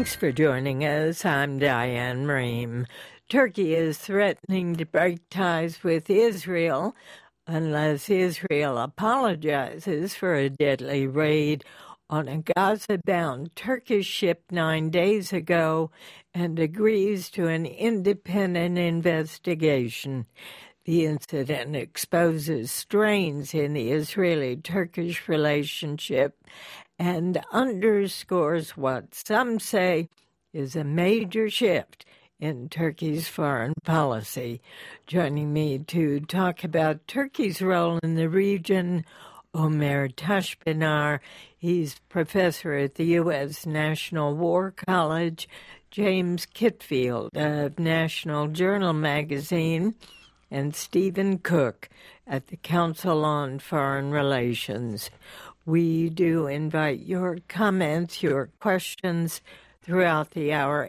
Thanks for joining us. I'm Diane Rehm. Turkey is threatening to break ties with Israel unless Israel apologizes for a deadly raid on a Gaza-bound Turkish ship 9 days ago and agrees to an independent investigation. The incident exposes strains in the Israeli-Turkish relationship and underscores what some say is a major shift in Turkey's foreign policy. Joining me to talk about Turkey's role in the region, Omer Tashbinar. He's professor at the U.S. National War College. James Kitfield of National Journal magazine, and Stephen Cook at the Council on Foreign Relations. We do invite your comments, your questions throughout the hour.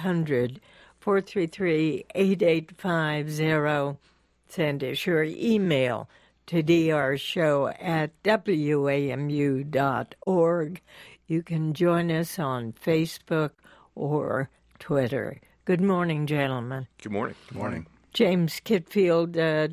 800-433-8850. Send us your email to drshow@wamu.org. You can join us on Facebook or Twitter. Good morning, gentlemen. Good morning. Good morning. James Kitfield, the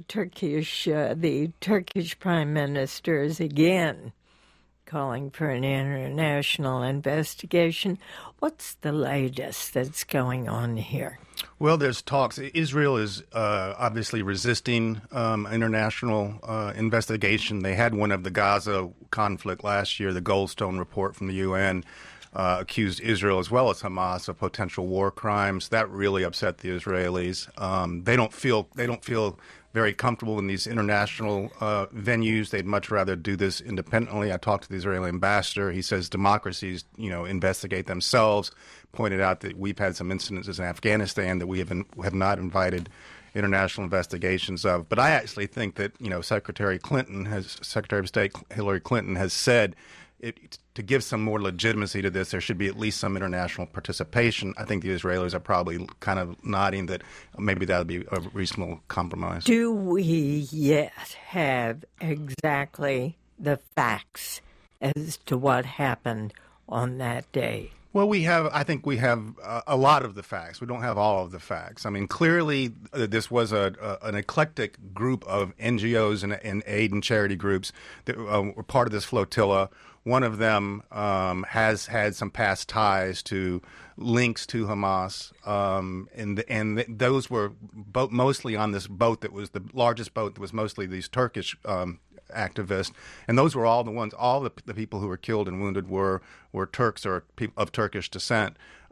Turkish Prime Minister, is again calling for an international investigation. What's the latest that's going on here? Well, there's talks. Israel is obviously resisting international investigation. They had one of the Gaza conflict last year. The Goldstone report from the UN accused Israel as well as Hamas of potential war crimes. That really upset the Israelis. They don't feel very comfortable in these international venues. They'd much rather do this independently. I talked to the Israeli ambassador. He says democracies, investigate themselves. Pointed out that we've had some incidences in Afghanistan that we have not invited international investigations of. But I actually think that Secretary of State Hillary Clinton has said to give some more legitimacy to this, there should be at least some international participation. I think the Israelis are probably kind of nodding that maybe that would be a reasonable compromise. Do we yet have exactly the facts as to what happened on that day? Well, I think we have a lot of the facts. We don't have all of the facts. I mean, clearly this was an eclectic group of NGOs and aid and charity groups that were part of this flotilla. One of them has had some past ties to links to Hamas, and those were mostly on this boat that was the largest boat that was mostly these Turkish activists, and those were all the people who were killed and wounded were Turks or of Turkish descent.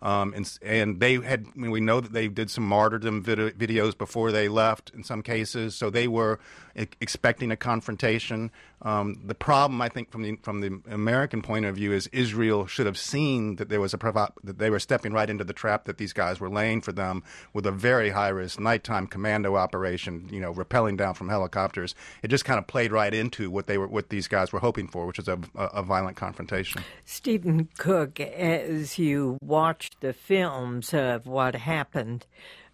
And they had, we know that they did some martyrdom videos before they left in some cases, so they were expecting a confrontation. The problem, I think, from the American point of view, is Israel should have seen that there was that they were stepping right into the trap that these guys were laying for them with a very high risk nighttime commando operation, rappelling down from helicopters. It just kind of played right into what these guys were hoping for, which is a violent confrontation. Stephen Cook, as you watched the films of what happened,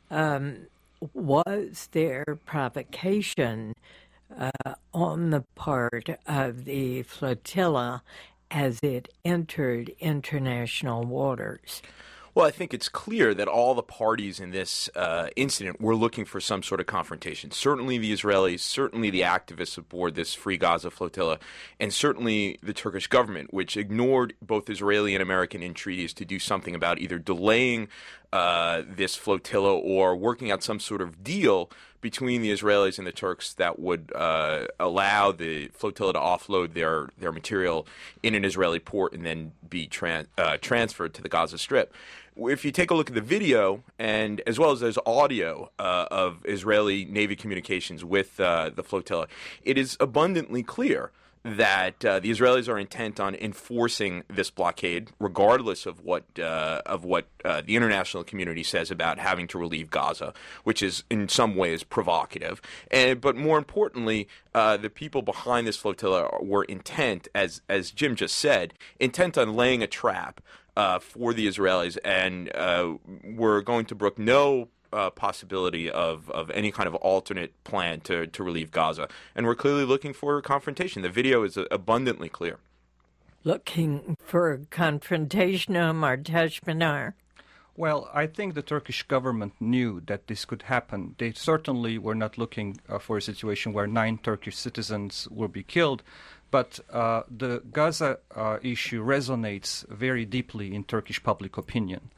was there provocation on the part of the flotilla as it entered international waters? Well, I think it's clear that all the parties in this incident were looking for some sort of confrontation. Certainly the Israelis, certainly the activists aboard this Free Gaza flotilla, and certainly the Turkish government, which ignored both Israeli and American entreaties to do something about either delaying this flotilla or working out some sort of deal between the Israelis and the Turks that would allow the flotilla to offload their material in an Israeli port and then be transferred to the Gaza Strip. If you take a look at the video, and as well as there's audio of Israeli Navy communications with the flotilla, it is abundantly clear that the Israelis are intent on enforcing this blockade, regardless of what the international community says about having to relieve Gaza, which is in some ways provocative. But more importantly, the people behind this flotilla were intent, as Jim just said, intent on laying a trap for the Israelis, and were going to brook no possibility of any kind of alternate plan to relieve Gaza. And we're clearly looking for a confrontation. The video is abundantly clear. looking for confrontation, Omar Tashminar? Well, I think the Turkish government knew that this could happen. They certainly were not looking for a situation where 9 Turkish citizens will be killed, but the Gaza issue resonates very deeply in Turkish public opinion.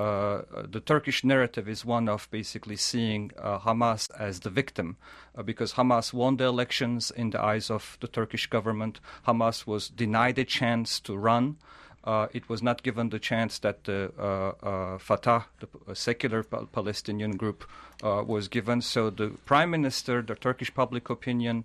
The Turkish narrative is one of basically seeing Hamas as the victim because Hamas won the elections in the eyes of the Turkish government. Hamas was denied a chance to run. It was not given the chance that the Fatah, the secular Palestinian group, was given. So the prime minister, the Turkish public opinion,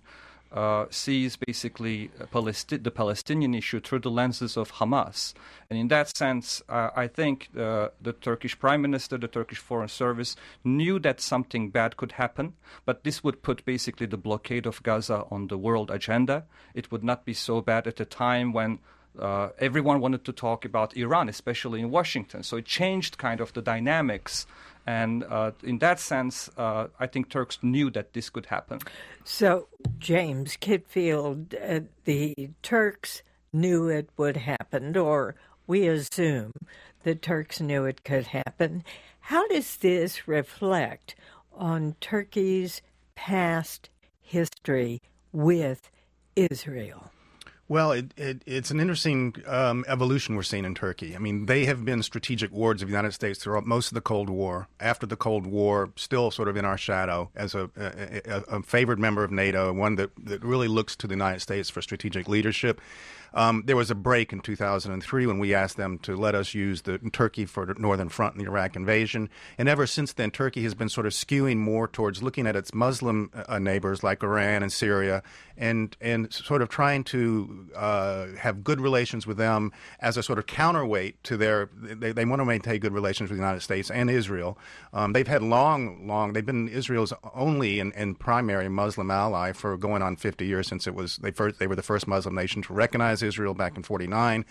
sees basically the Palestinian issue through the lenses of Hamas. And in that sense, I think the Turkish prime minister, the Turkish foreign service knew that something bad could happen, but this would put basically the blockade of Gaza on the world agenda. It would not be so bad at a time when everyone wanted to talk about Iran, especially in Washington. So it changed kind of the dynamics. And in that sense, I think Turks knew that this could happen. So, James Kitfield, the Turks knew it would happen, or we assume the Turks knew it could happen. How does this reflect on Turkey's past history with Israel? Well, it's an interesting evolution we're seeing in Turkey. I mean, they have been strategic wards of the United States throughout most of the Cold War. After the Cold War, still sort of in our shadow as a favored member of NATO, one that really looks to the United States for strategic leadership. There was a break in 2003 when we asked them to let us use Turkey for the Northern Front in the Iraq invasion. And ever since then, Turkey has been sort of skewing more towards looking at its Muslim neighbors like Iran and Syria and sort of trying to have good relations with them as a sort of counterweight to they want to maintain good relations with the United States and Israel. They've had they've been Israel's only and primary Muslim ally for going on 50 years since they were the first Muslim nation to recognize Israel back in 1949.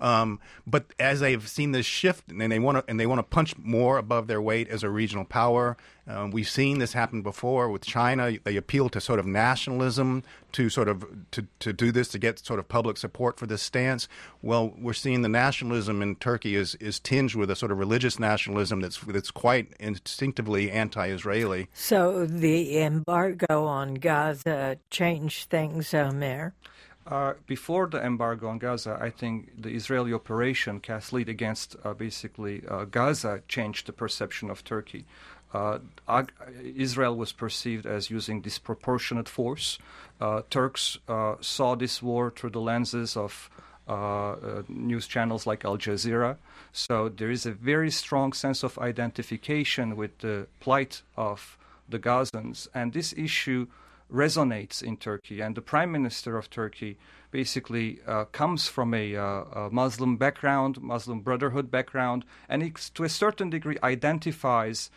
But as they've seen this shift, and they want to punch more above their weight as a regional power. We've seen this happen before with China. They appeal to sort of nationalism to sort of to do this, to get sort of public support for this stance. Well, we're seeing the nationalism in Turkey is tinged with a sort of religious nationalism that's quite instinctively anti-Israeli. So the embargo on Gaza changed things, Omer? Before the embargo on Gaza, I think the Israeli operation cast lead against Gaza changed the perception of Turkey. Israel was perceived as using disproportionate force. Turks saw this war through the lenses of news channels like Al Jazeera. So there is a very strong sense of identification with the plight of the Gazans. And this issue resonates in Turkey, and the Prime Minister of Turkey basically comes from a Muslim background, Muslim Brotherhood background, and he, to a certain degree, identifies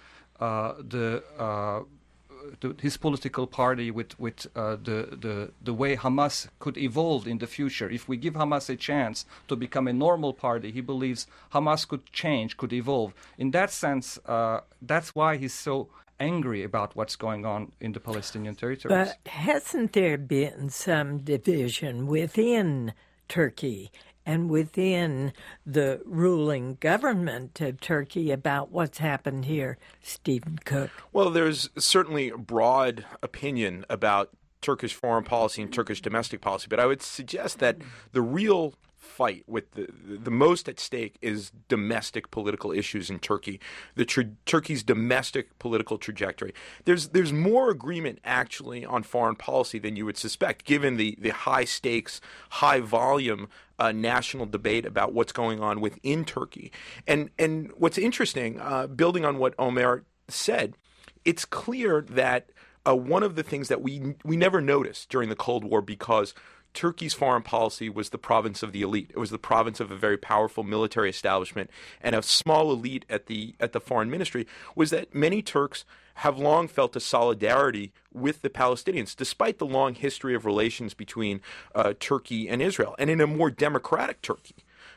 his political party with the way Hamas could evolve in the future. If we give Hamas a chance to become a normal party, he believes Hamas could change, could evolve. In that sense, that's why he's so angry about what's going on in the Palestinian territories. But hasn't there been some division within Turkey and within the ruling government of Turkey about what's happened here, Stephen Cook? Well, there's certainly a broad opinion about Turkish foreign policy and Turkish domestic policy, but I would suggest that the real fight with the most at stake is domestic political issues in Turkey, Turkey's domestic political trajectory. There's more agreement actually on foreign policy than you would suspect, given the high stakes, high volume national debate about what's going on within Turkey. And what's interesting, building on what Omer said, it's clear that one of the things that we never noticed during the Cold War, because Turkey's foreign policy was the province of the elite. It was the province of a very powerful military establishment and a small elite at the foreign ministry, was that many Turks have long felt a solidarity with the Palestinians, despite the long history of relations between Turkey and Israel. And in a more democratic Turkey,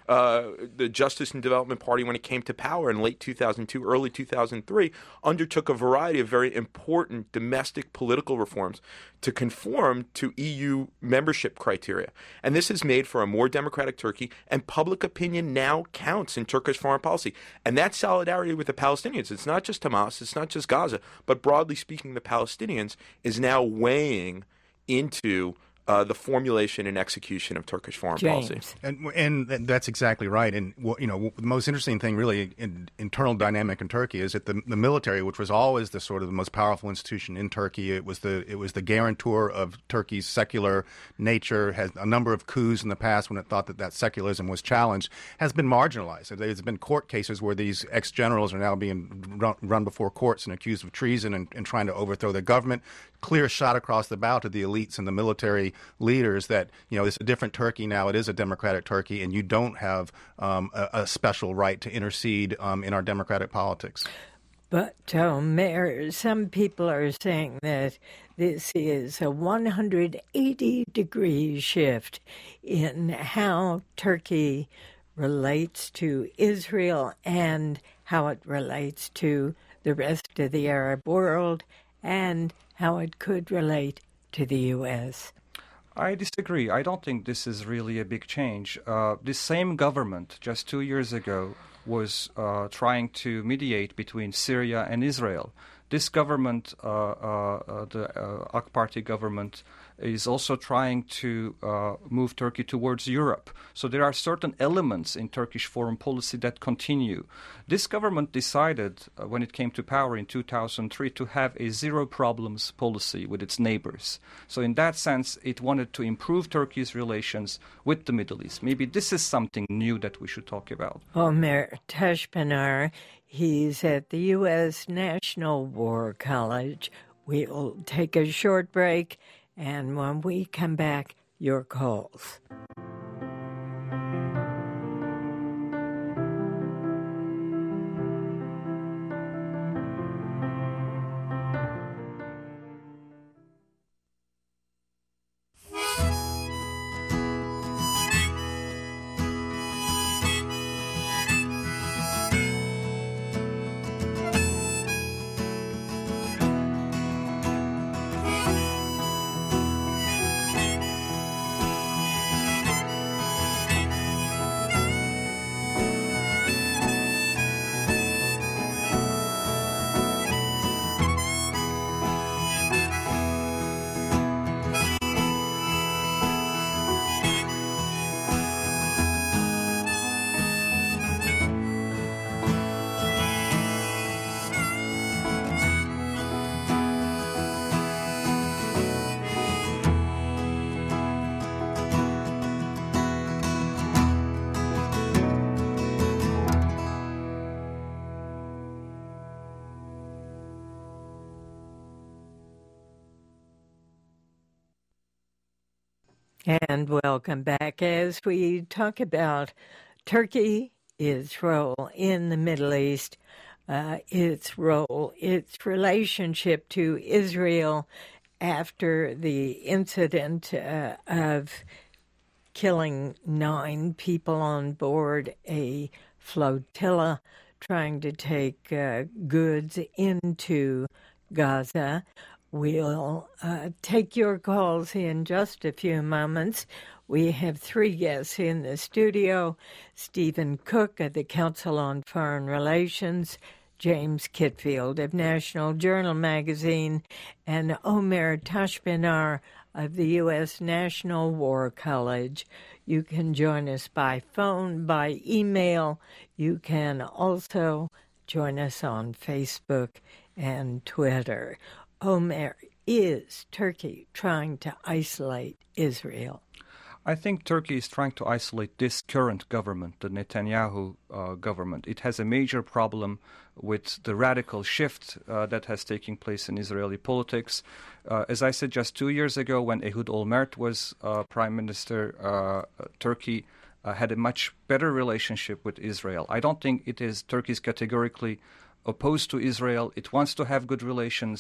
the Justice and Development Party, when it came to power in late 2002, early 2003, undertook a variety of very important domestic political reforms to conform to EU membership criteria. And this has made for a more democratic Turkey, and public opinion now counts in Turkish foreign policy. And that solidarity with the Palestinians, it's not just Hamas, it's not just Gaza, but broadly speaking, the Palestinians, is now weighing into the formulation and execution of Turkish foreign policy. And that's exactly right. And the most interesting thing, really, in internal dynamic in Turkey is that the military, which was always the sort of the most powerful institution in Turkey, it was the guarantor of Turkey's secular nature. Has a number of coups in the past when it thought that secularism was challenged, has been marginalized. There's been court cases where these ex-generals are now being run before courts and accused of treason and trying to overthrow the government. Clear shot across the bow to the elites and the military leaders that, it's a different Turkey now. It is a democratic Turkey, and you don't have a special right to intercede in our democratic politics. But, Mayor, some people are saying that this is a 180-degree shift in how Turkey relates to Israel and how it relates to the rest of the Arab world and how it could relate to the U.S. I disagree. I don't think this is really a big change. This same government just 2 years ago was trying to mediate between Syria and Israel. This government, the AK Party government, is also trying to move Turkey towards Europe. So there are certain elements in Turkish foreign policy that continue. This government decided, when it came to power in 2003, to have a zero problems policy with its neighbors. So in that sense, it wanted to improve Turkey's relations with the Middle East. Maybe this is something new that we should talk about. Omer Tashpinar, he's at the U.S. National War College. We'll take a short break, and when we come back, your calls. And welcome back as we talk about Turkey, its role in the Middle East, its relationship to Israel after the incident of killing 9 people on board a flotilla trying to take goods into Gaza. We'll take your calls in just a few moments. We have 3 guests in the studio: Stephen Cook of the Council on Foreign Relations, James Kitfield of National Journal magazine, and Omer Tashpinar of the U.S. National War College. You can join us by phone, by email. You can also join us on Facebook and Twitter. Omer, is Turkey trying to isolate Israel? I think Turkey is trying to isolate this current government, the Netanyahu government. It has a major problem with the radical shift that has taken place in Israeli politics. As I said just 2 years ago, when Ehud Olmert was prime minister, Turkey had a much better relationship with Israel. I don't think Turkey is categorically opposed to Israel. It wants to have good relations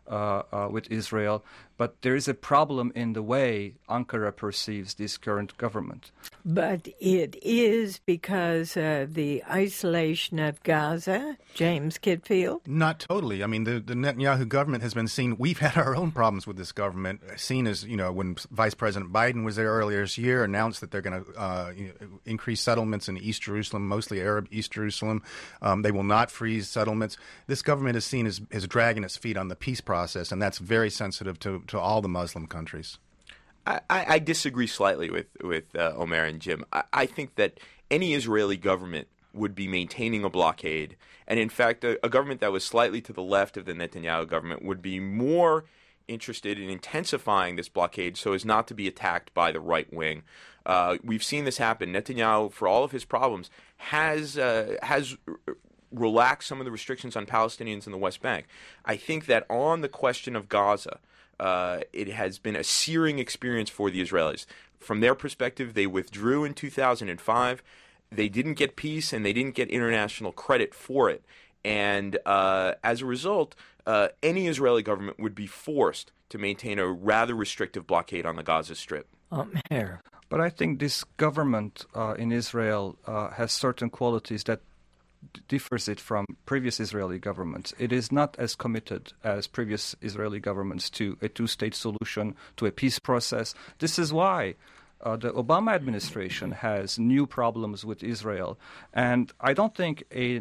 with Israel, but there is a problem in the way Ankara perceives this current government. But it is because of the isolation of Gaza, James Kitfield? Not totally. I mean, the Netanyahu government has been seen. We've had our own problems with this government, seen as, when Vice President Biden was there earlier this year, announced that they're going to increase settlements in East Jerusalem, mostly Arab East Jerusalem. They will not freeze settlements. This government is seen as dragging its feet on the peace process, and that's very sensitive to all the Muslim countries. I disagree slightly with Omer and Jim. I think that any Israeli government would be maintaining a blockade, and in fact, a government that was slightly to the left of the Netanyahu government would be more interested in intensifying this blockade so as not to be attacked by the right wing. We've seen this happen. Netanyahu, for all of his problems, has relaxed some of the restrictions on Palestinians in the West Bank. I think that on the question of Gaza, it has been a searing experience for the Israelis. From their perspective, they withdrew in 2005. They didn't get peace, and they didn't get international credit for it. And as a result, any Israeli government would be forced to maintain a rather restrictive blockade on the Gaza Strip. Here. But I think this government in Israel has certain qualities that differs it from previous Israeli governments. It is not as committed as previous Israeli governments to a two-state solution, to a peace process. This is why the Obama administration has new problems with Israel. And I don't think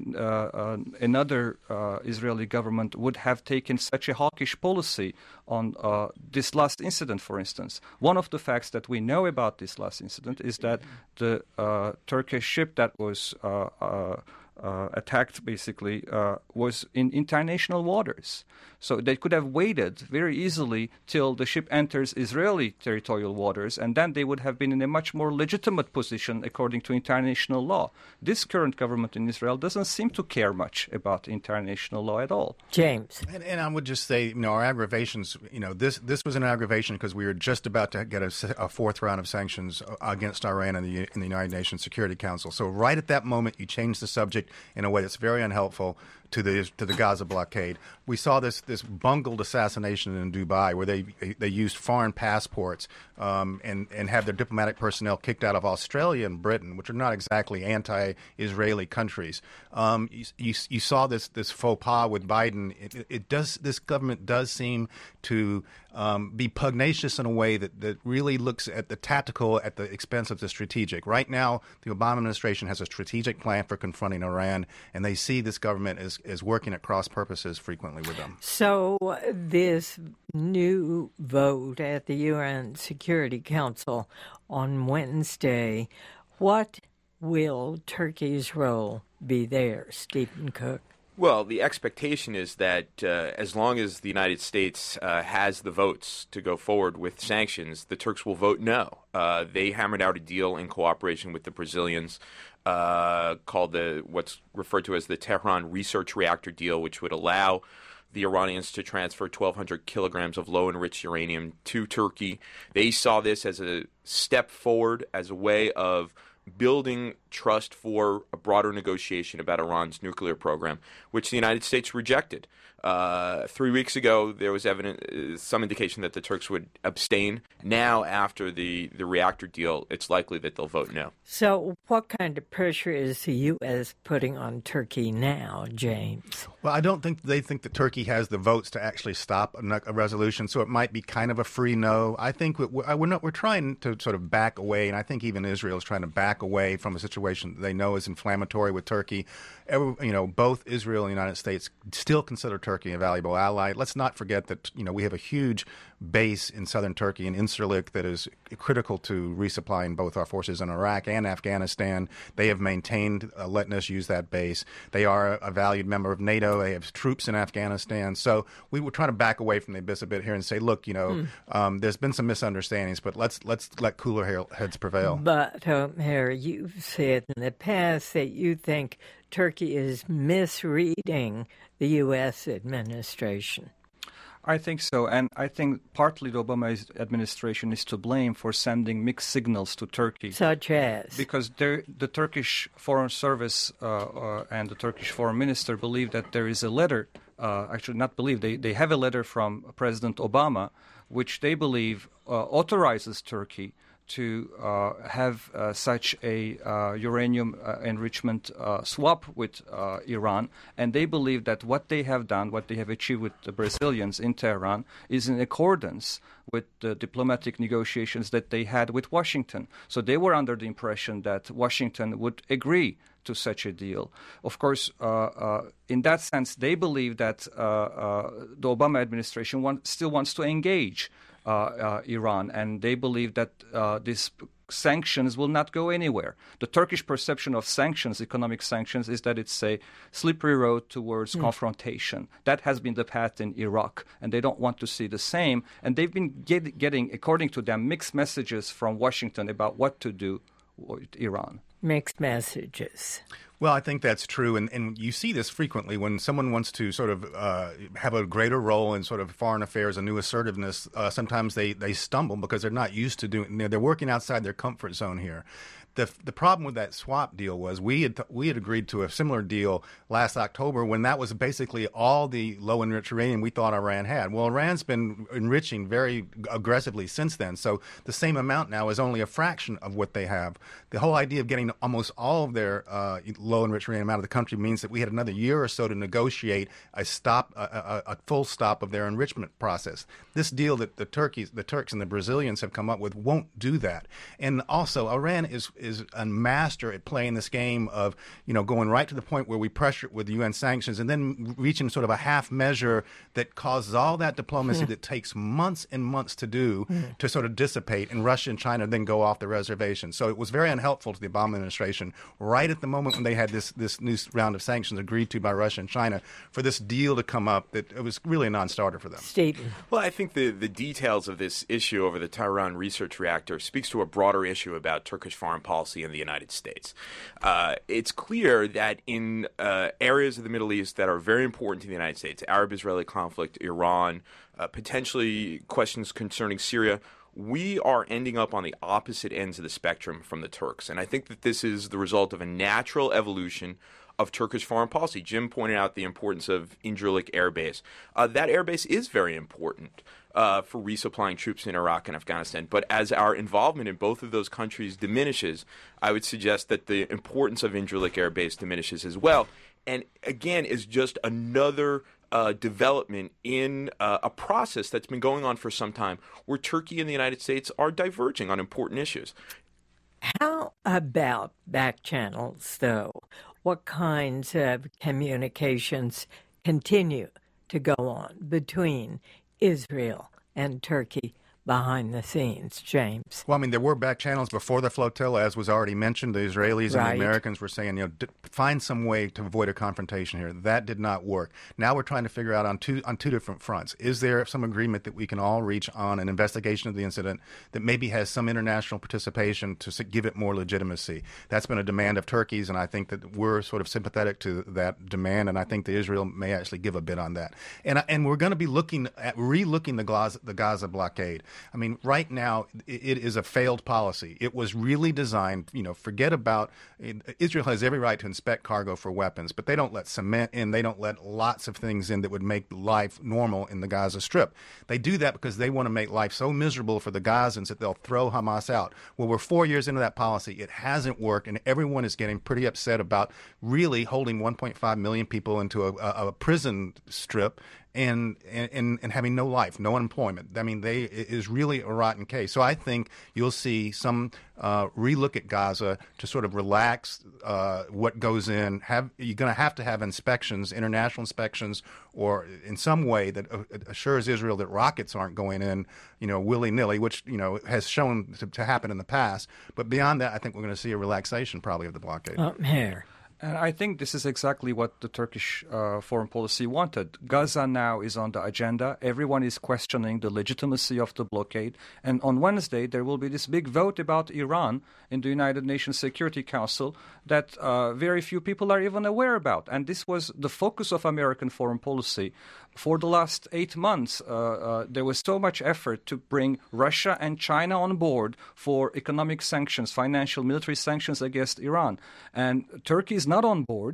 another Israeli government would have taken such a hawkish policy on this last incident, for instance. One of the facts that we know about this last incident is that the Turkish ship that was attacked, basically, was in international waters. So they could have waited very easily till the ship enters Israeli territorial waters, and then they would have been in a much more legitimate position according to international law. This current government in Israel doesn't seem to care much about international law at all. James. And I would just say, our aggravations, this was an aggravation because we were just about to get a fourth round of sanctions against Iran in the United Nations Security Council. So right at that moment, you changed the subject in a way that's very unhelpful to the Gaza blockade. We saw this bungled assassination in Dubai where they used foreign passports and had their diplomatic personnel kicked out of Australia and Britain, which are not exactly anti-Israeli countries. You saw this faux pas with Biden. This government does seem to be pugnacious in a way that really looks at the tactical at the expense of the strategic. Right now, the Obama administration has a strategic plan for confronting Iran, and they see this government as working at cross purposes frequently with them. So this new vote at the UN Security Council on Wednesday, what will Turkey's role be there, Stephen Cook? Well, the expectation is that as long as the United States has the votes to go forward with sanctions, the Turks will vote no. They hammered out a deal in cooperation with the Brazilians called what's referred to as the Tehran Research Reactor Deal, which would allow the Iranians to transfer 1,200 kilograms of low-enriched uranium to Turkey. They saw this as a step forward, as a way of building trust for a broader negotiation about Iran's nuclear program, which the United States rejected. 3 weeks ago, there was some indication that the Turks would abstain. Now, after the reactor deal, it's likely that they'll vote no. So what kind of pressure is the U.S. putting on Turkey now, James? Well, I don't think they think that Turkey has the votes to actually stop a resolution, so it might be kind of a free no. I think we're trying to sort of back away, and I think even Israel is trying to back away from a situation that they know is inflammatory with Turkey. Both Israel and the United States still consider Turkey a valuable ally. Let's not forget that we have a huge base in southern Turkey in Incirlik that is critical to resupplying both our forces in Iraq and Afghanistan. They have maintained letting us use that base. They are a valued member of NATO. They have troops in Afghanistan. So we were trying to back away from the abyss a bit here and say, look, there's been some misunderstandings, but let's let cooler heads prevail. But Harry, you've said in the past that you think Turkey is misreading the U.S. administration. I think so, and I think partly the Obama administration is to blame for sending mixed signals to Turkey. Such as? Because the Turkish Foreign Service and the Turkish Foreign Minister believe that there is a letter actually not believe, they have a letter from President Obama, which they believe authorizes Turkey to have such a uranium enrichment swap with Iran. And they believe that what they have done, what they have achieved with the Brazilians in Tehran, is in accordance with the diplomatic negotiations that they had with Washington. So they were under the impression that Washington would agree to such a deal. Of course, in that sense, they believe that the Obama administration still wants to engage Iran, and they believe that these sanctions will not go anywhere. The Turkish perception of sanctions, economic sanctions, is that it's a slippery road towards confrontation. That has been the path in Iraq, and they don't want to see the same. And they've been getting, according to them, mixed messages from Washington about what to do with Iran. Mixed messages. Well, I think that's true, and you see this frequently when someone wants to sort of have a greater role in sort of foreign affairs, a new assertiveness. Sometimes they stumble because they're not used to doing. They're working outside their comfort zone here. The problem with that swap deal was we had agreed to a similar deal last October when that was basically all the low enriched uranium we thought Iran had. Well, Iran's been enriching very aggressively since then, so the same amount now is only a fraction of what they have. The whole idea of getting almost all of their low enriched uranium out of the country means that we had another year or so to negotiate a full stop of their enrichment process. This deal that the Turks and the Brazilians have come up with won't do that. And also, Iran is a master at playing this game of, going right to the point where we pressure it with UN sanctions and then reaching sort of a half measure that causes all that diplomacy that takes months and months to do to sort of dissipate, and Russia and China then go off the reservation. So it was very unhelpful to the Obama administration right at the moment when they had this new round of sanctions agreed to by Russia and China for this deal to come up, that it was really a non-starter for them. Stephen. Well, I think the details of this issue over the Tehran research reactor speaks to a broader issue about Turkish foreign policy in the United States. It's clear that in areas of the Middle East that are very important to the United States, Arab-Israeli conflict, Iran, potentially questions concerning Syria, we are ending up on the opposite ends of the spectrum from the Turks. And I think that this is the result of a natural evolution of Turkish foreign policy. Jim pointed out the importance of Incirlik Air Base. That air base is very important for resupplying troops in Iraq and Afghanistan. But as our involvement in both of those countries diminishes, I would suggest that the importance of Incirlik Air Base diminishes as well. And again, is just another development in a process that's been going on for some time, where Turkey and the United States are diverging on important issues. How about back channels, though? What kinds of communications continue to go on between Israel and Turkey behind the scenes, James? Well, I mean, there were back channels before the flotilla, as was already mentioned. The Israelis and the Americans were saying, find some way to avoid a confrontation here. That did not work. Now we're trying to figure out on two different fronts. Is there some agreement that we can all reach on an investigation of the incident that maybe has some international participation to give it more legitimacy? That's been a demand of Turkey's, and I think that we're sort of sympathetic to that demand, and I think that Israel may actually give a bit on that. And we're going to be relooking the Gaza blockade. I mean, right now, it is a failed policy. It was really designed, forget about Israel has every right to inspect cargo for weapons, but they don't let cement in. They don't let lots of things in that would make life normal in the Gaza Strip. They do that because they want to make life so miserable for the Gazans that they'll throw Hamas out. Well, we're 4 years into that policy. It hasn't worked, and everyone is getting pretty upset about really holding 1.5 million people into a prison strip and having no life, no employment. I mean, it is really a rotten case. So I think you'll see some relook at Gaza to sort of relax what goes in. You're going to have inspections, international inspections, or in some way that assures Israel that rockets aren't going in, willy-nilly, which, has shown to happen in the past. But beyond that, I think we're going to see a relaxation probably of the blockade. Here. And I think this is exactly what the Turkish foreign policy wanted. Gaza now is on the agenda. Everyone is questioning the legitimacy of the blockade. And on Wednesday, there will be this big vote about Iran in the United Nations Security Council that very few people are even aware about. And this was the focus of American foreign policy. For the last 8 months, there was so much effort to bring Russia and China on board for economic sanctions, financial, military sanctions against Iran. And Turkey is not on board.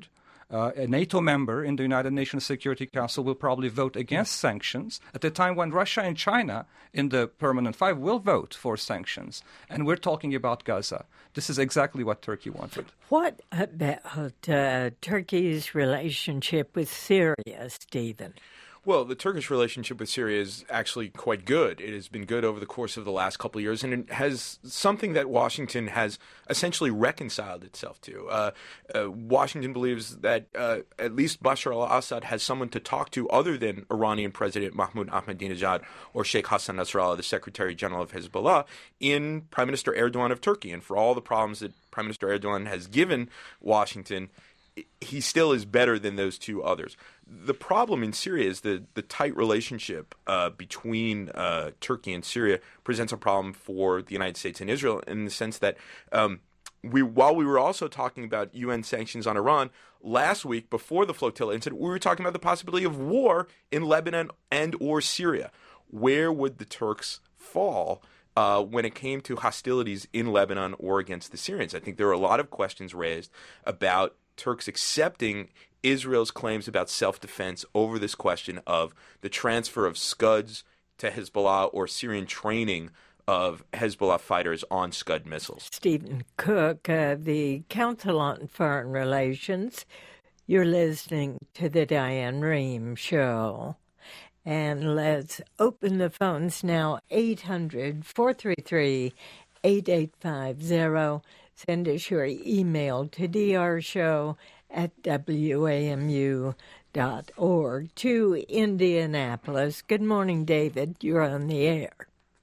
a NATO member in the United Nations Security Council will probably vote against sanctions at a time when Russia and China in the Permanent Five will vote for sanctions. And we're talking about Gaza. This is exactly what Turkey wanted. What about Turkey's relationship with Syria, Stephen? Well, the Turkish relationship with Syria is actually quite good. It has been good over the course of the last couple of years, and it has something that Washington has essentially reconciled itself to. Washington believes that at least Bashar al-Assad has someone to talk to other than Iranian President Mahmoud Ahmadinejad or Sheikh Hassan Nasrallah, the Secretary General of Hezbollah, in Prime Minister Erdogan of Turkey. And for all the problems that Prime Minister Erdogan has given Washington, he still is better than those two others. The problem in Syria is the tight relationship between Turkey and Syria presents a problem for the United States and Israel in the sense that while we were also talking about UN sanctions on Iran, last week before the flotilla incident, we were talking about the possibility of war in Lebanon and or Syria. Where would the Turks fall when it came to hostilities in Lebanon or against the Syrians? I think there are a lot of questions raised about Turks accepting Israel's claims about self-defense over this question of the transfer of Scuds to Hezbollah or Syrian training of Hezbollah fighters on Scud missiles. Stephen Cook, the Council on Foreign Relations. You're listening to the Diane Rehm Show. And let's open the phones now, 800-433-8850. Send us your email to drshow@wamu.org. To Indianapolis. Good morning, David. You're on the air.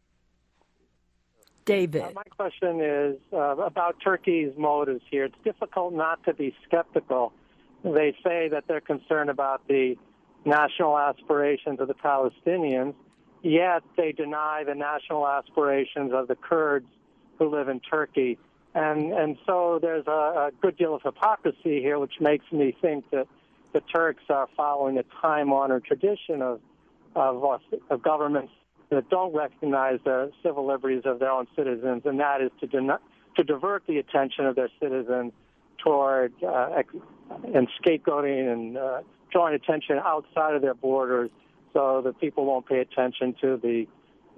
David. My question is about Turkey's motives here. It's difficult not to be skeptical. They say that they're concerned about the national aspirations of the Palestinians, yet they deny the national aspirations of the Kurds who live in Turkey. And so there's a good deal of hypocrisy here, which makes me think that the Turks are following a time-honored tradition of governments that don't recognize the civil liberties of their own citizens, and that is to divert the attention of their citizens toward and scapegoating and drawing attention outside of their borders so that people won't pay attention to the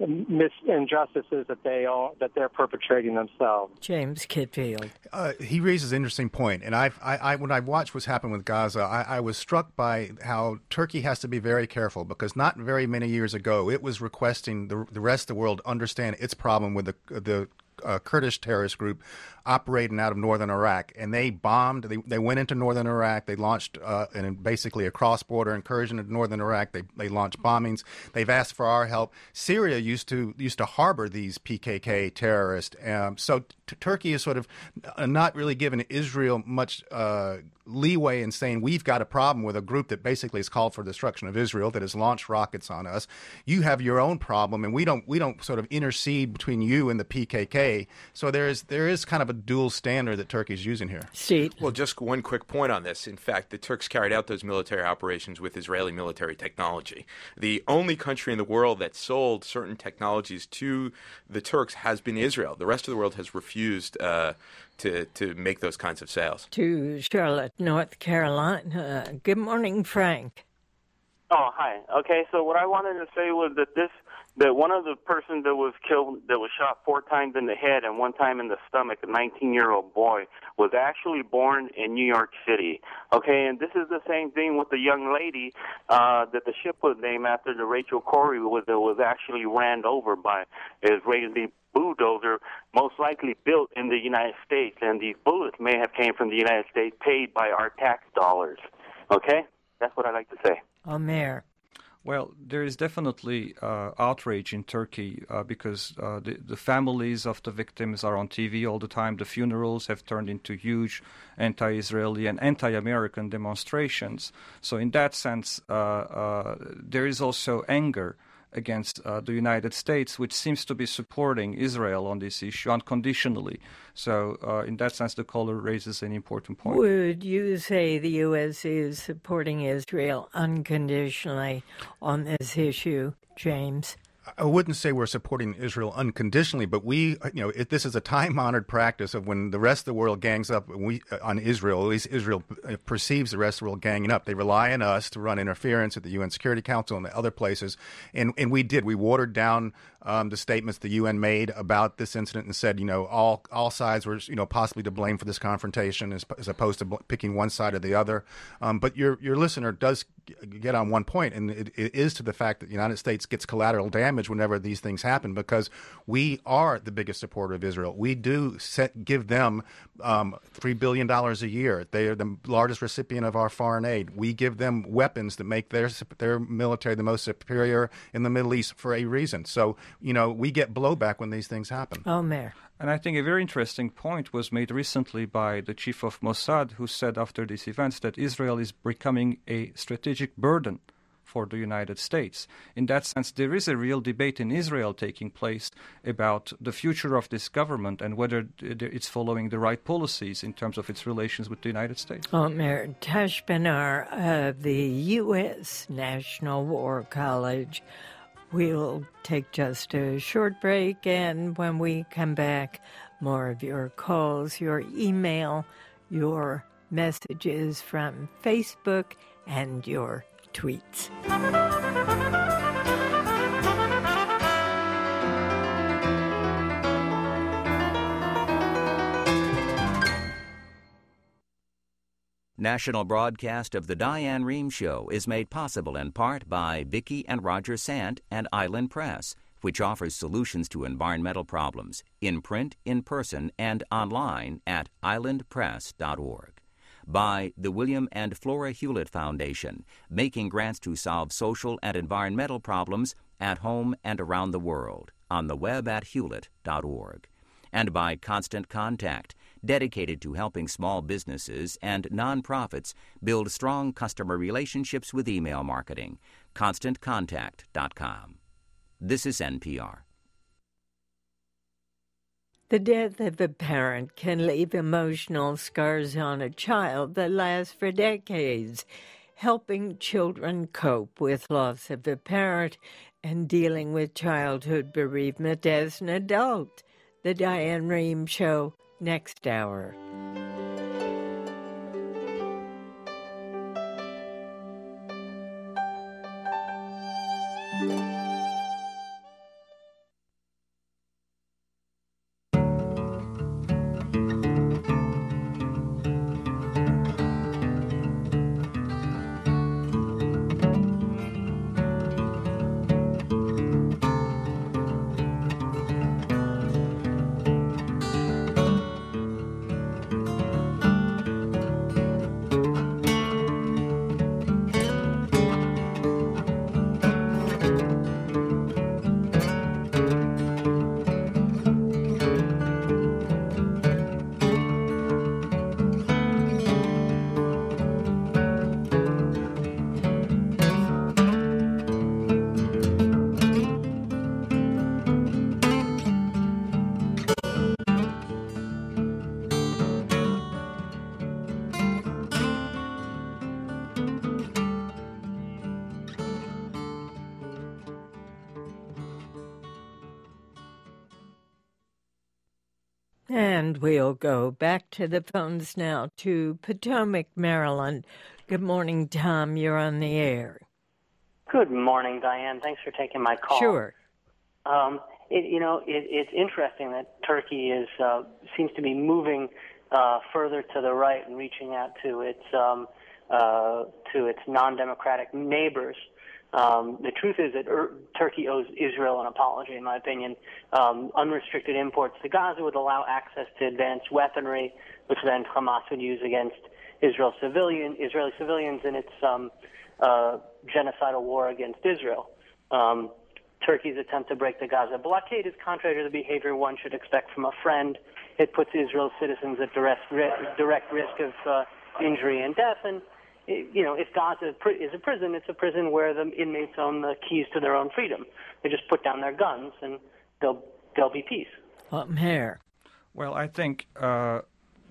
injustices that they're perpetrating themselves. James Kitfield. He raises an interesting point, and I when I watched what's happened with Gaza, I was struck by how Turkey has to be very careful because not very many years ago it was requesting the rest of the world understand its problem with the Kurdish terrorist group operating out of northern Iraq, and they bombed. They went into northern Iraq. They launched basically a cross-border incursion into northern Iraq. They launched bombings. They've asked for our help. Syria used to harbor these PKK terrorists. So Turkey is sort of not really giving Israel much leeway in saying we've got a problem with a group that basically has called for the destruction of Israel, that has launched rockets on us. You have your own problem, and we don't sort of intercede between you and the PKK. So there is kind of a dual standard that Turkey's using here. Steve. Well, just one quick point on this. In fact, the Turks carried out those military operations with Israeli military technology. The only country in the world that sold certain technologies to the Turks has been Israel. The rest of the world has refused to make those kinds of sales. To Charlotte, North Carolina. Good morning, Frank. Oh, hi. Okay, so what I wanted to say was that one of the persons that was killed, that was shot 4 times in the head and 1 time in the stomach, a 19-year-old boy, was actually born in New York City. Okay, and this is the same thing with the young lady that the ship was named after, the Rachel Corrie, that was actually ran over by an Israeli bulldozer, most likely built in the United States, and these bullets may have came from the United States, paid by our tax dollars. Okay? That's what I'd like to say. Omer. Well, there is definitely outrage in Turkey because the families of the victims are on TV all the time. The funerals have turned into huge anti-Israeli and anti-American demonstrations. So in that sense, there is also anger against the United States, which seems to be supporting Israel on this issue unconditionally. So in that sense, the caller raises an important point. Would you say the U.S. is supporting Israel unconditionally on this issue, James? I wouldn't say we're supporting Israel unconditionally, but this is a time-honored practice of when the rest of the world gangs up on Israel, at least Israel perceives the rest of the world ganging up. They rely on us to run interference at the UN Security Council and other places, and we did. We watered down the statements the UN made about this incident and said, all sides were, possibly to blame for this confrontation as opposed to picking one side or the other. But your listener does get on one point, and it is to the fact that the United States gets collateral damage whenever these things happen because we are the biggest supporter of Israel. We do give them $3 billion a year. They are the largest recipient of our foreign aid. We give them weapons that make their military the most superior in the Middle East for a reason. So, we get blowback when these things happen. Oh, Mayor. And I think a very interesting point was made recently by the chief of Mossad, who said after these events that Israel is becoming a strategic burden for the United States. In that sense, there is a real debate in Israel taking place about the future of this government and whether it's following the right policies in terms of its relations with the United States. Mayor Tash Ben-Ar of the U.S. National War College. We'll take just a short break, and when we come back, more of your calls, your email, your messages from Facebook, and your tweets. National broadcast of the Diane Rehm Show is made possible in part by Vicki and Roger Sant and Island Press, which offers solutions to environmental problems in print, in person, and online at islandpress.org. By the William and Flora Hewlett Foundation, making grants to solve social and environmental problems at home and around the world, on the web at hewlett.org. And by Constant Contact, dedicated to helping small businesses and nonprofits build strong customer relationships with email marketing. ConstantContact.com. This is NPR. The death of a parent can leave emotional scars on a child that last for decades. Helping children cope with loss of a parent and dealing with childhood bereavement as an adult. The Diane Rehm Show, next hour. And we'll go back to the phones now to Potomac, Maryland. Good morning, Tom. You're on the air. Good morning, Diane. Thanks for taking my call. Sure. It's interesting that Turkey seems to be moving further to the right and reaching out to its non-democratic neighbors. The truth is that Turkey owes Israel an apology, in my opinion. Unrestricted imports to Gaza would allow access to advanced weaponry, which then Hamas would use against Israeli civilians in its genocidal war against Israel. Turkey's attempt to break the Gaza blockade is contrary to the behavior one should expect from a friend. It puts Israel's citizens at direct risk of injury and death, and if Gaza is a prison, it's a prison where the inmates own the keys to their own freedom. They just put down their guns, and there'll be peace. Here. Well, I think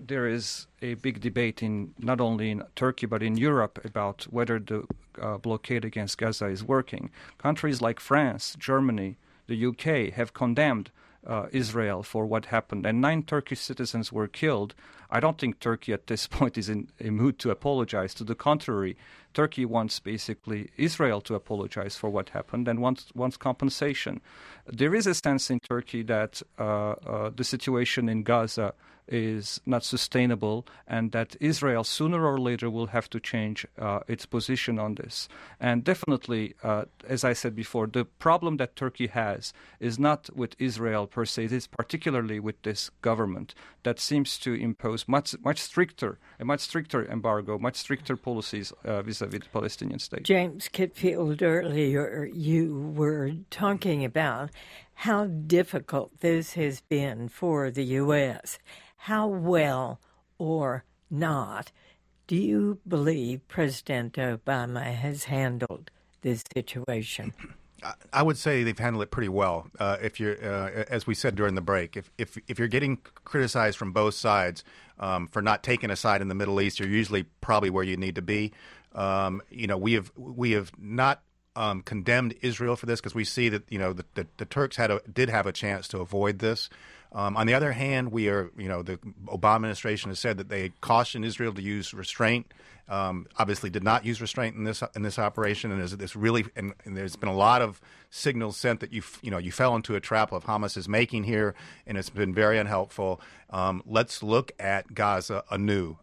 there is a big debate not only in Turkey but in Europe about whether the blockade against Gaza is working. Countries like France, Germany, the UK have condemned Israel for what happened, and 9 Turkish citizens were killed. I don't think Turkey at this point is in a mood to apologize. To the contrary, Turkey wants basically Israel to apologize for what happened and wants compensation. There is a sense in Turkey that the situation in Gaza is not sustainable and that Israel sooner or later will have to change its position on this. And definitely, as I said before, the problem that Turkey has is not with Israel per se, it is particularly with this government that seems to impose much stricter embargo, much stricter policies vis-a-vis the Palestinian state. James Kitfield, earlier you were talking about how difficult this has been for the U.S. How well or not do you believe President Obama has handled this situation? I would say they've handled it pretty well. If you're, as we said during the break, if you're getting criticized from both sides for not taking a side in the Middle East, you're usually probably where you need to be. We have not condemned Israel for this because we see that the Turks did have a chance to avoid this. On the other hand, the Obama administration has said that they cautioned Israel to use restraint. Obviously, did not use restraint in this operation, and there's been a lot of signals sent that you fell into a trap of Hamas is making here, and it's been very unhelpful. Let's look at Gaza anew.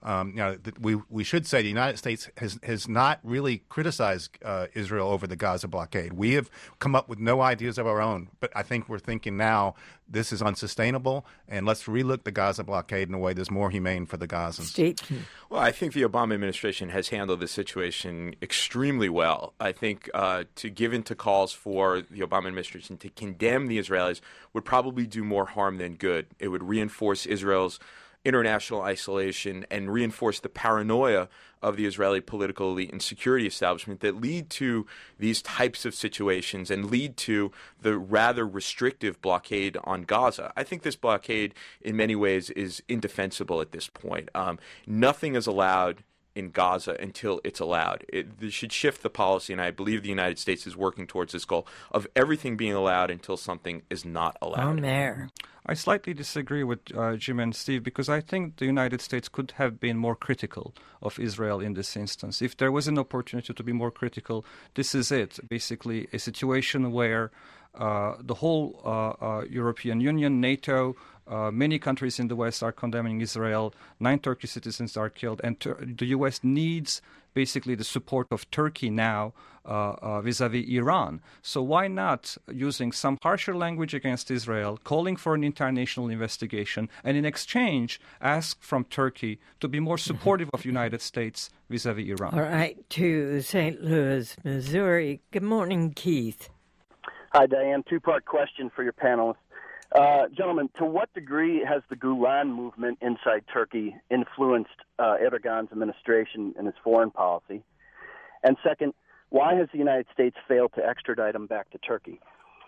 We should say the United States has not really criticized Israel over the Gaza blockade. We have come up with no ideas of our own, but I think we're thinking now this is unsustainable, and let's relook the Gaza blockade in a way that's more humane for the Gazans. Well, I think the Obama administration has handled the situation extremely well. I think to give in to calls for the Obama administration to condemn the Israelis would probably do more harm than good. It would reinforce Israel's international isolation and reinforce the paranoia of the Israeli political elite and security establishment that lead to these types of situations and lead to the rather restrictive blockade on Gaza. I think this blockade in many ways is indefensible at this point. Nothing is allowed in Gaza until it's allowed. They should shift the policy, and I believe the United States is working towards this goal of everything being allowed until something is not allowed. I slightly disagree with Jim and Steve because I think the United States could have been more critical of Israel in this instance. If there was an opportunity to be more critical, this is it. Basically, a situation where the whole European Union, NATO, many countries in the West are condemning Israel. 9 Turkish citizens are killed, and the U.S. needs basically the support of Turkey now vis-a-vis Iran. So why not using some harsher language against Israel, calling for an international investigation, and in exchange ask from Turkey to be more supportive of United States vis-a-vis Iran? All right, to St. Louis, Missouri. Good morning, Keith. Hi, Diane. 2-part question for your panelists. Gentlemen, to what degree has the Gulen movement inside Turkey influenced Erdogan's administration and his foreign policy? And second, why has the United States failed to extradite him back to Turkey?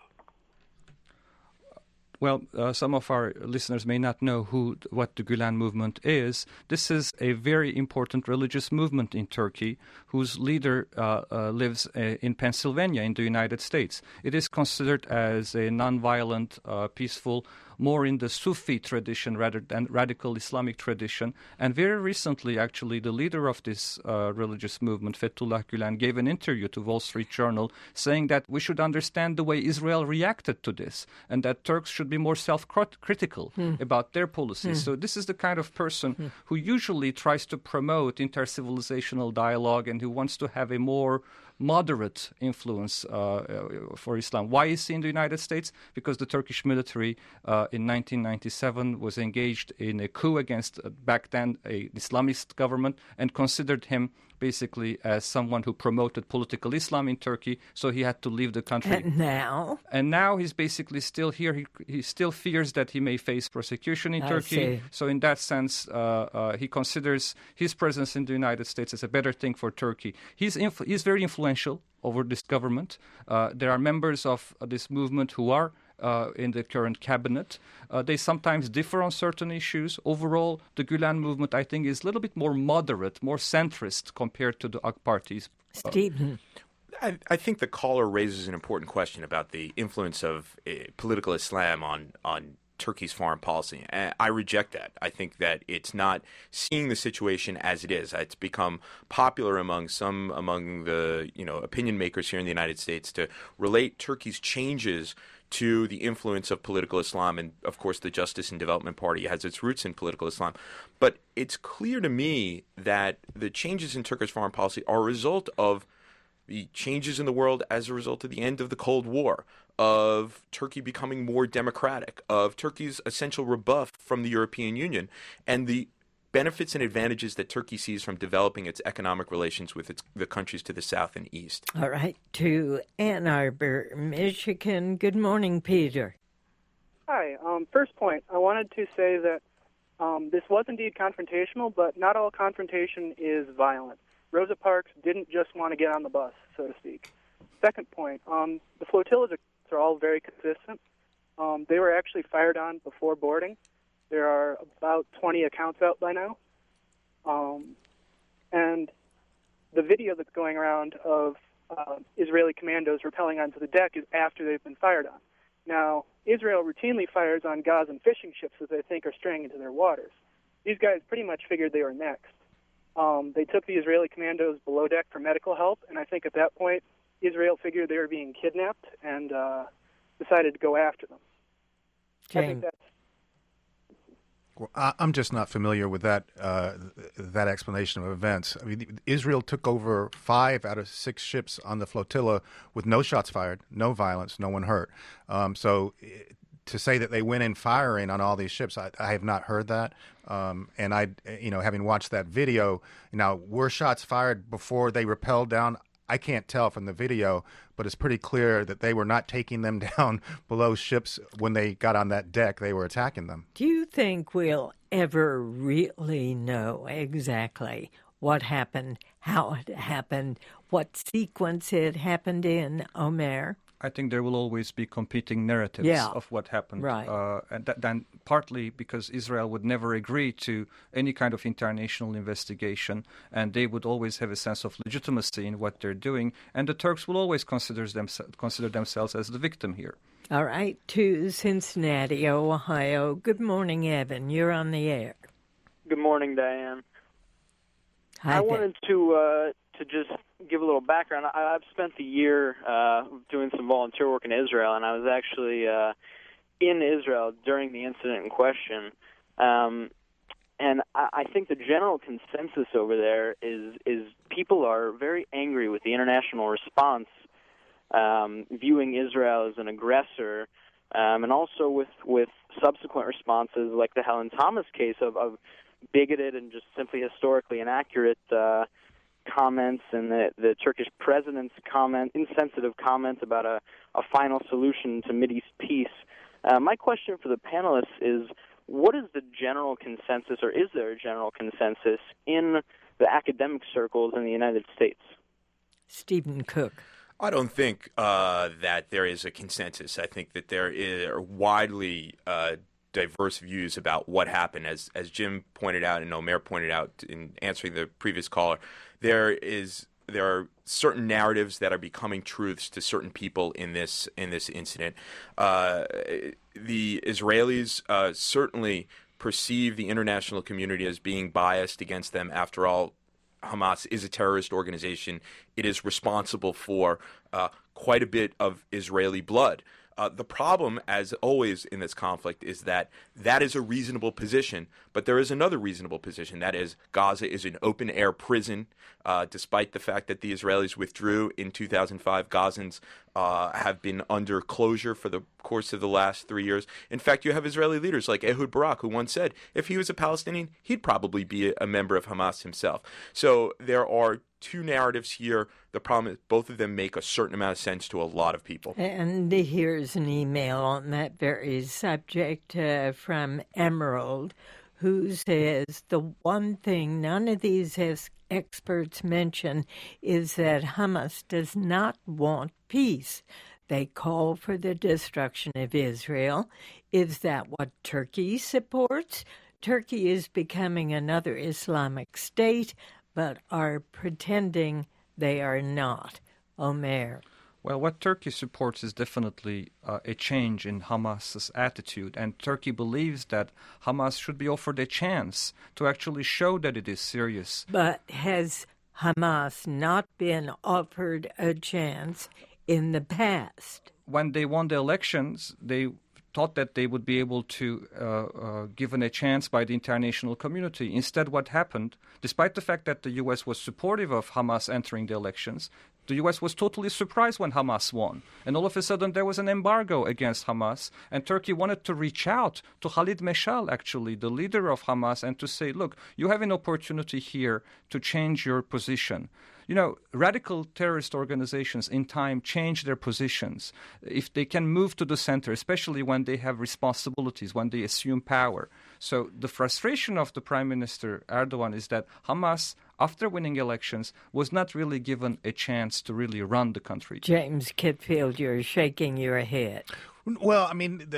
Well, some of our listeners may not know what the Gulen movement is. This is a very important religious movement in Turkey whose leader lives in Pennsylvania in the United States. It is considered as a nonviolent, peaceful, more in the Sufi tradition rather than radical Islamic tradition. And very recently, actually, the leader of this religious movement, Fethullah Gulen, gave an interview to Wall Street Journal saying that we should understand the way Israel reacted to this and that Turks should be more self-critical about their policies. So this is the kind of person who usually tries to promote intercivilizational dialogue and who wants to have a more moderate influence for Islam. Why is he in the United States? Because the Turkish military in 1997 was engaged in a coup against, back then, an Islamist government and considered him basically as someone who promoted political Islam in Turkey, so he had to leave the country. And now he's basically still here. He still fears that he may face persecution in Turkey. So in that sense, he considers his presence in the United States as a better thing for Turkey. He's very influential over this government. There are members of this movement who are in the current cabinet. They sometimes differ on certain issues. Overall, the Gulen movement, I think, is a little bit more moderate, more centrist compared to the AK Party's. Stephen. I think the caller raises an important question about the influence of political Islam on Turkey's foreign policy. I reject that. I think that it's not seeing the situation as it is. It's become popular among the opinion makers here in the United States to relate Turkey's changes to the influence of political Islam, and of course the Justice and Development Party has its roots in political Islam. But it's clear to me that the changes in Turkish foreign policy are a result of the changes in the world as a result of the end of the Cold War, of Turkey becoming more democratic, of Turkey's essential rebuff from the European Union, and the benefits and advantages that Turkey sees from developing its economic relations with the countries to the south and east. All right, to Ann Arbor, Michigan. Good morning, Peter. Hi. First point, I wanted to say that this was indeed confrontational, but not all confrontation is violent. Rosa Parks didn't just want to get on the bus, so to speak. Second point, the flotillas are all very consistent. They were actually fired on before boarding. There are about 20 accounts out by now. And the video that's going around of Israeli commandos rappelling onto the deck is after they've been fired on. Now, Israel routinely fires on Gazan fishing ships that they think are straying into their waters. These guys pretty much figured they were next. They took the Israeli commandos below deck for medical help, and I think at that point Israel figured they were being kidnapped and decided to go after them. James. I think that's... Well, I'm just not familiar with that explanation of events. I mean, Israel took over 5 out of 6 ships on the flotilla with no shots fired, no violence, no one hurt. So to say that they went in firing on all these ships, I have not heard that. And having watched that video, were shots fired before they rappelled down? I can't tell from the video, but it's pretty clear that they were not taking them down below ships when they got on that deck. They were attacking them. Do you think we'll ever really know exactly what happened, how it happened, what sequence it happened in, Omer? I think there will always be competing narratives of what happened. Right. And then partly because Israel would never agree to any kind of international investigation, and they would always have a sense of legitimacy in what they're doing, and the Turks will always consider themselves as the victim here. All right, to Cincinnati, Ohio. Good morning, Evan. You're on the air. Good morning, Diane. Hi, I wanted to just give a little background. I've spent the year doing some volunteer work in Israel, and I was actually in Israel during the incident in question. And I think the general consensus over there is people are very angry with the international response, viewing Israel as an aggressor, and also with subsequent responses like the Helen Thomas case of bigoted and just simply historically inaccurate comments, and the Turkish president's insensitive comments about a final solution to Mideast peace. My question for the panelists is, what is the general consensus, or is there a general consensus in the academic circles in the United States? Stephen Cook. I don't think that there is a consensus. I think that there are widely diverse views about what happened. As Jim pointed out and Omer pointed out in answering the previous caller, there are certain narratives that are becoming truths to certain people in this incident. The Israelis certainly perceive the international community as being biased against them. After all, Hamas is a terrorist organization. It is responsible for quite a bit of Israeli blood. The problem, as always in this conflict, is that is a reasonable position, but there is another reasonable position. That is, Gaza is an open-air prison. Despite the fact that the Israelis withdrew in 2005, Gazans have been under closure for the course of the last 3 years. In fact, you have Israeli leaders like Ehud Barak, who once said if he was a Palestinian, he'd probably be a member of Hamas himself. So there are two narratives here. The problem is both of them make a certain amount of sense to a lot of people. And here's an email on that very subject from Emerald, who says the one thing none of these experts mention is that Hamas does not want peace. They call for the destruction of Israel. Is that what Turkey supports? Turkey is becoming another Islamic state, but are pretending they are not. Omer. Well, what Turkey supports is definitely a change in Hamas's attitude, and Turkey believes that Hamas should be offered a chance to actually show that it is serious. But has Hamas not been offered a chance in the past? When they won the elections, they thought that they would be able to given a chance by the international community. Instead, what happened, despite the fact that the U.S. was supportive of Hamas entering the elections, the U.S. was totally surprised when Hamas won. And all of a sudden, there was an embargo against Hamas. And Turkey wanted to reach out to Khalid Meshal, actually, the leader of Hamas, and to say, look, you have an opportunity here to change your position. You know, radical terrorist organizations in time change their positions. If they can move to the center, especially when they have responsibilities, when they assume power. So the frustration of the Prime Minister Erdogan is that Hamas, after winning elections, was not really given a chance to really run the country. James Kitfield, you're shaking your head. Well, I mean,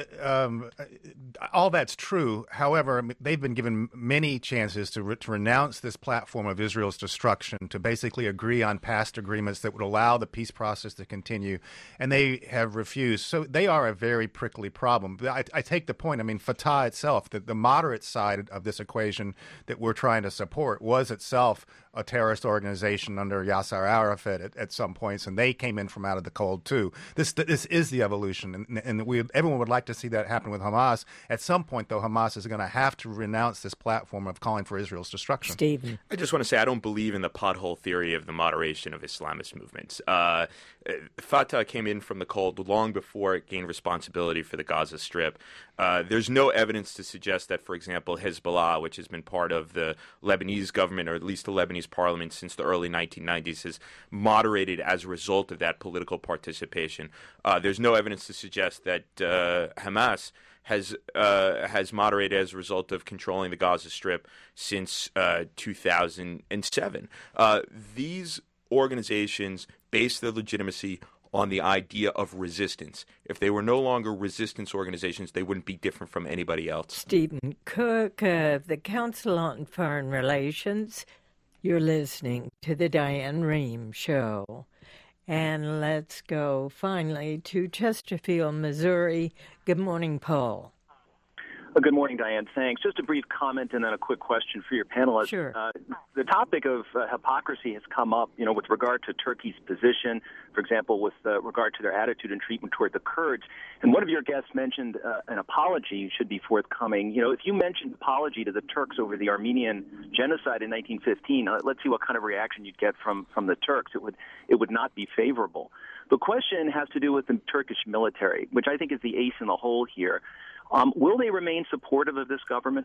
all that's true. However, I mean, they've been given many chances to renounce this platform of Israel's destruction, to basically agree on past agreements that would allow the peace process to continue, and they have refused. So they are a very prickly problem. I take the point. I mean, Fatah itself, the moderate side of this equation that we're trying to support, was itself a terrorist organization under Yasser Arafat at some points, and they came in from out of the cold too. This is the evolution, and everyone would like to see that happen with Hamas. At some point, though, Hamas is going to have to renounce this platform of calling for Israel's destruction. Stephen. I just want to say I don't believe in the pothole theory of the moderation of Islamist movements. Fatah came in from the cold long before it gained responsibility for the Gaza Strip. There's no evidence to suggest that, for example, Hezbollah, which has been part of the Lebanese government, or at least the Lebanese parliament since the early 1990s, has moderated as a result of that political participation. There's no evidence to suggest that Hamas has moderated as a result of controlling the Gaza Strip since 2007. These organizations base their legitimacy on the idea of resistance. If they were no longer resistance organizations, they wouldn't be different from anybody else. Stephen Cook of the Council on Foreign Relations. You're listening to the Diane Rehm Show. And let's go finally to Chesterfield, Missouri. Good morning, Paul. Good morning, Diane. Thanks. Just a brief comment and then a quick question for your panelists. Sure. The topic of hypocrisy has come up, with regard to Turkey's position, for example, with regard to their attitude and treatment toward the Kurds. And one of your guests mentioned an apology should be forthcoming. If you mentioned apology to the Turks over the Armenian genocide in 1915, let's see what kind of reaction you'd get from the Turks. It would not be favorable. The question has to do with the Turkish military, which I think is the ace in the hole here. Will they remain supportive of this government?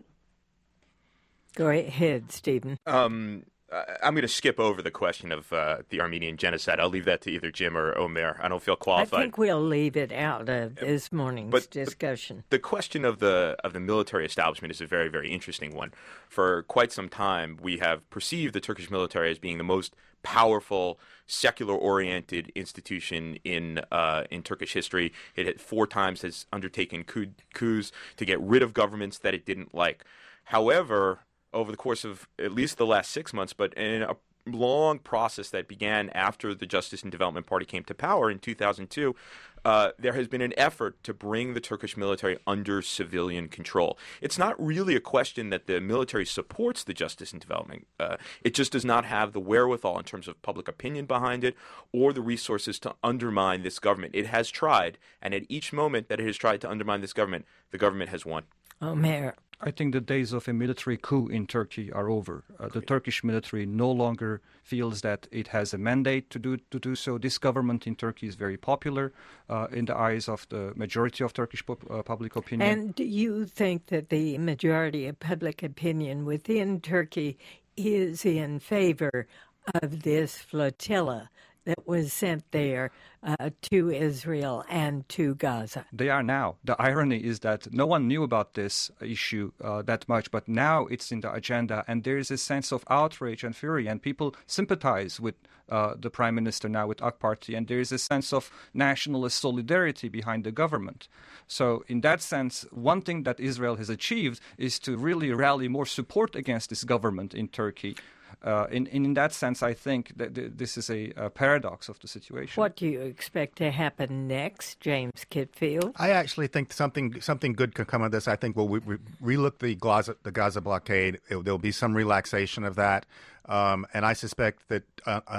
Go ahead, Stephen. I'm going to skip over the question of the Armenian genocide. I'll leave that to either Jim or Omer. I don't feel qualified. I think we'll leave it out of this morning's discussion. The question of the military establishment is a very, very interesting one. For quite some time, we have perceived the Turkish military as being the most powerful, secular-oriented institution in Turkish history. It 4 times has undertaken coups to get rid of governments that it didn't like. However, over the course of at least the last 6 months, but in a long process that began after the Justice and Development Party came to power in 2002, there has been an effort to bring the Turkish military under civilian control. It's not really a question that the military supports the Justice and Development. It just does not have the wherewithal in terms of public opinion behind it or the resources to undermine this government. It has tried, and at each moment that it has tried to undermine this government, the government has won. Mayor. I think the days of a military coup in Turkey are over. The Turkish military no longer feels that it has a mandate to do so. This government in Turkey is very popular in the eyes of the majority of Turkish public opinion. And do you think that the majority of public opinion within Turkey is in favor of this flotilla that was sent there to Israel and to Gaza? They are now. The irony is that no one knew about this issue that much, but now it's in the agenda, and there is a sense of outrage and fury, and people sympathize with the Prime Minister now, with AK Party, and there is a sense of nationalist solidarity behind the government. So in that sense, one thing that Israel has achieved is to really rally more support against this government in Turkey. In that sense, I think that this is a paradox of the situation. What do you expect to happen next, James Kitfield? I actually think something good could come of this. I think we'll relook the Gaza blockade. There'll be some relaxation of that. And I suspect that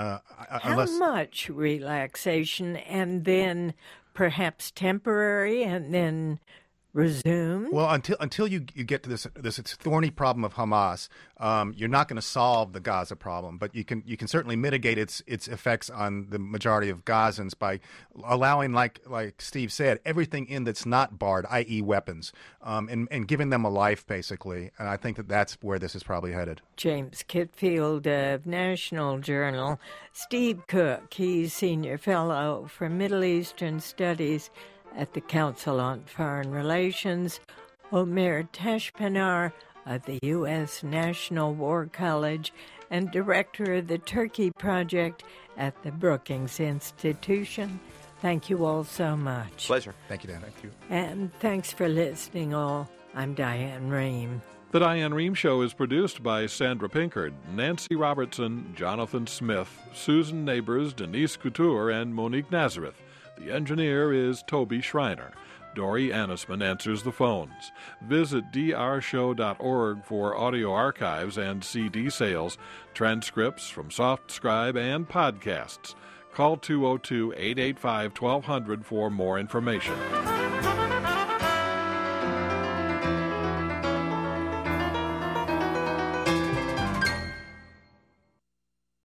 How much relaxation, and then perhaps temporary, and then resume? Well, until you get to this thorny problem of Hamas, you're not going to solve the Gaza problem, but you can certainly mitigate its effects on the majority of Gazans by allowing, like Steve said, everything in that's not barred, i.e. weapons, and giving them a life, basically. And I think that's where this is probably headed. James Kitfield of National Journal. Steve Cook, he's Senior Fellow for Middle Eastern Studies at the Council on Foreign Relations. Omer Tashpanar of the U.S. National War College and Director of the Turkey Project at the Brookings Institution. Thank you all so much. Pleasure. Thank you, Dan. Thank you. And thanks for listening all. I'm Diane Rehm. The Diane Rehm Show is produced by Sandra Pinkard, Nancy Robertson, Jonathan Smith, Susan Neighbors, Denise Couture, and Monique Nazareth. The engineer is Toby Schreiner. Dory Annisman answers the phones. Visit drshow.org for audio archives and CD sales, transcripts from SoftScribe, and podcasts. Call 202-885-1200 for more information.